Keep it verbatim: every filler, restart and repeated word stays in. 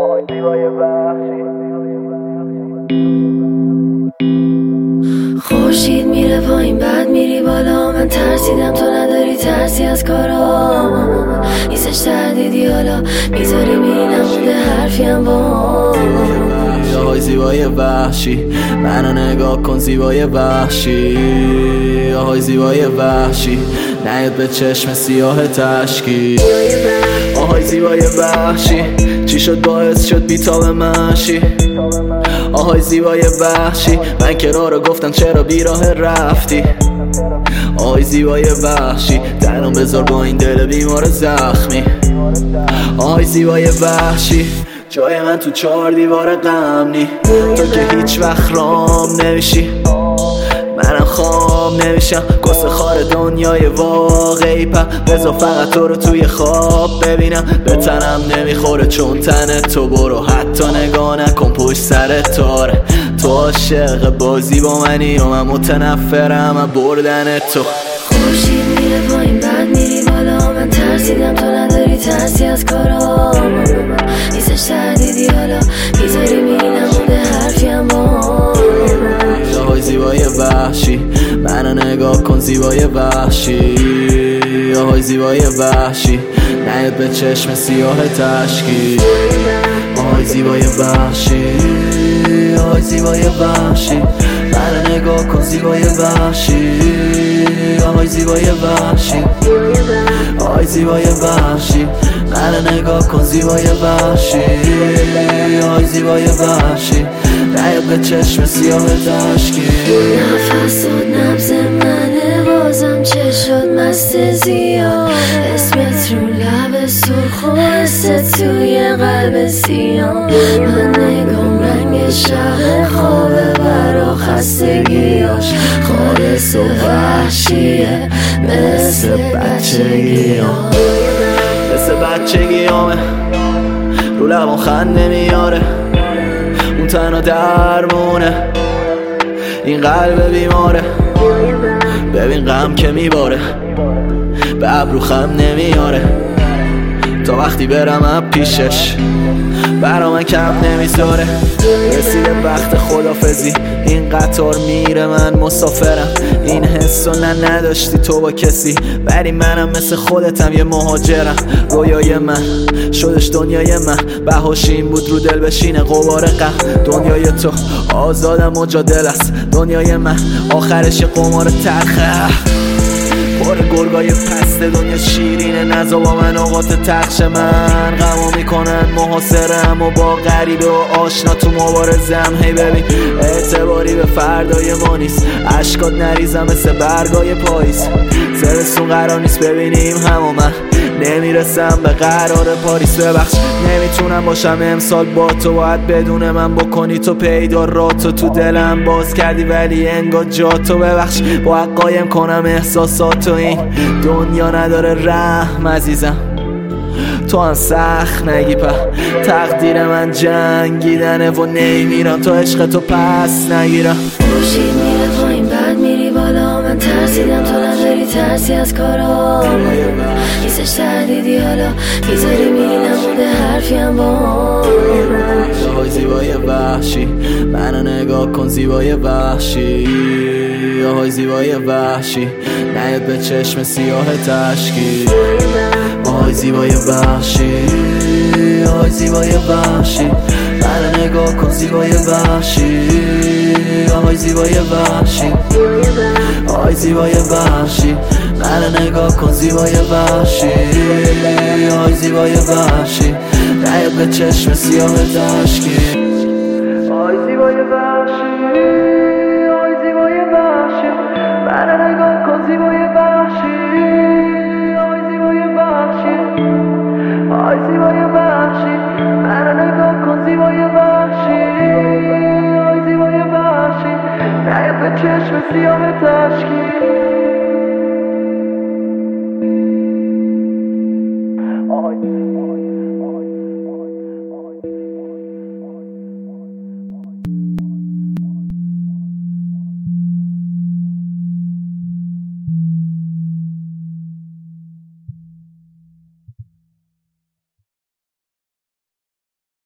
خورشید میره پایین بعد میری بالا، من ترسیدم تو نداری ترسی از کارام، نیستش تردیدی حالا میذاری میری نمونده حرفیم با آهای زیبای وحشی منو نگاه کن زیبای وحشی، آهای زیبای وحشی نیاد به چشم سیاه تشکی، آهای زیبای وحشی چی شد باعث شد بیتاب منشی، آهای زیبای وحشی من که راه رو گفتم چرا بیراه رفتی، آهای زیبای وحشی تنم بذار با این دل بیمار زخمی، آهای زیبای وحشی جای من تو چهار دیوار غم نی، تو که هیچ وقت رام نمیشی منم خام نمیشم، کس خار دنیای واقعی پا بذار فقط تو رو توی خواب ببینم، به تنم نمیخوره چون تن تو، برو حتی نگاه نکن پشت سر تاره، تو عاشق بازی با منی و من متنفرم از بردن تو. خورشید میره پایین بعد میری بالا، من ترسیدم تو نداری ترسی از کارام، نیستش تردیدی حالا میذاری میری نمونده حرفیم با آهای زیبای وحشی منو نگاه کن زیبای وحشی، آهای زیبای وحشی نیاد به چشم سیاه تشکی، آهای زیبای وحشی، آهای زیبای وحشی منو نگاه کن زیبای وحشی، آهای زیبای وحشی، آهای زیبای وحشی منو نگاه کن زیبای وحشی، آهای زیبای وحشی نیاد به چشم سیاه تشکی، نفس داد نبض منه بازم چه شد مست زیاد، اسمت رو لب سرخ و حست توی قلب سیاه، من نگام رنگ شب خوابه برا خستگیاش، خالص و وحشیه مثل بچگیام، مثل بچگیامه رو لبان خنده میاره، اون تنها درمونه این قلب بیماره، ببین غم که میباره به ابرو خم نمیاره، تا وقتی برم اب پیشش برا من کم نمیذاره، رسیده وقت خدافزی این قطار میره من مسافرم، این حسو نه نداشتی تو با کسی ولی منم مثل خودتم یه مهاجرم، رویای من شدش دنیای من، بهاش این بود رو دل بشینه غبار غم، دنیای تو آزادم و جادل است، دنیای من آخرش یه قمار تلخه پر گرگای پست، دنیا شیرینه نزا با من اوقات تخش من، غمو میکنن محاصرم و با غریبه و آشنا تو مبارزم، هی ببین اعتباری به فردای ما نیست، اشکات نریزم مثل برگای پاییز، زمستون قرار نیست ببینیم هم و من نمیرسم به قرار پاریس، ببخش نمیتونم باشم امسال با تو، باید بدون من بکنی تو پیدا راتو، تو دلم باز کردی ولی انگار جا تو، ببخش باید قایم کنم احساساتو، این دنیا نداره رحم عزیزم تو هم سخت نگی په، تقدیر من جنگیدنه و نمیرم تا عشق تو پس نگیرم. خورشید میره پایین بعد میری بالا، من ترسیدم تو نداری ترسی از کارام، نیستش تردیدی حالا میذاری میری نمونده حرفیم با آهای زیبای وحشی منو نگاه کن زیبای وحشی، آهای زیبای وحشی نیاد به چشم سیاه تشکی، آهای زیبای وحشی، آهای زیبای وحشی منو نگاه کن زیبای وحشی، آهای زیبای وحشی، آهای زیبای وحشی منو نگاه کن زیبای وحشی، آهای زیبای وحشی نیاد به چشم سیاه تشکی، آهای زیبای وحشی، آهای زیبای وحشی منو نگاه کن زیبای وحشی، آهای زیبای وحشی، آهای زیبای وحشی منو نگاه کن زیبای وحشی، آهای زیبای وحشی نیاد به چشم سیاه تشکی.